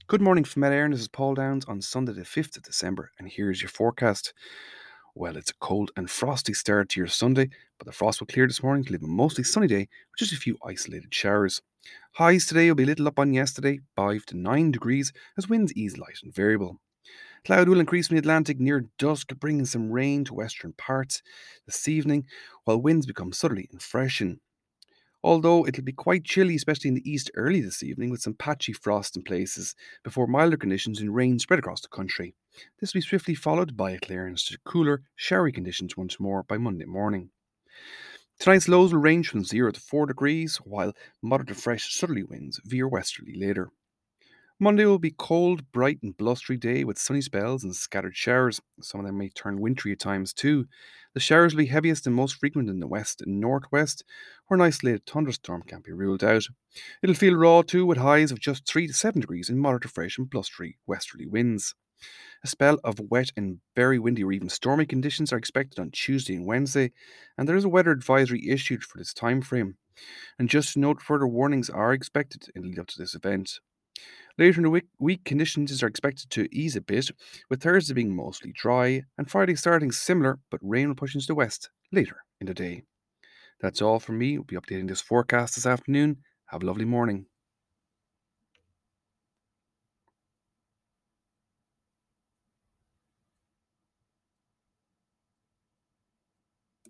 Good morning from Ed Aaron. This is Paul Downs on Sunday, the 5th of December, and here's your forecast. Well, it's a cold and frosty start to your Sunday, but the frost will clear this morning to leave a mostly sunny day with just a few isolated showers. Highs today will be a little up on yesterday, 5 to 9 degrees, as winds ease light and variable. Cloud will increase from the Atlantic near dusk, bringing some rain to western parts this evening, while winds become southerly and freshen. Although it'll be quite chilly, especially in the east early this evening, with some patchy frost in places, before milder conditions and rain spread across the country. This will be swiftly followed by a clearance to cooler, showery conditions once more by Monday morning. Tonight's lows will range from 0 to 4 degrees, while moderate to fresh southerly winds veer westerly later. Monday will be cold, bright, and blustery day with sunny spells and scattered showers. Some of them may turn wintry at times too. The showers will be heaviest and most frequent in the west and northwest, where an isolated thunderstorm can't be ruled out. It'll feel raw too, with highs of just 3 to 7 degrees and moderate to fresh and blustery westerly winds. A spell of wet and very windy or even stormy conditions are expected on Tuesday and Wednesday, and there is a weather advisory issued for this time frame. And just to note, further warnings are expected in the lead up to this event. Later in the week, conditions are expected to ease a bit, with Thursday being mostly dry and Friday starting similar, but rain will push into the west later in the day. That's all from me. We'll be updating this forecast this afternoon. Have a lovely morning.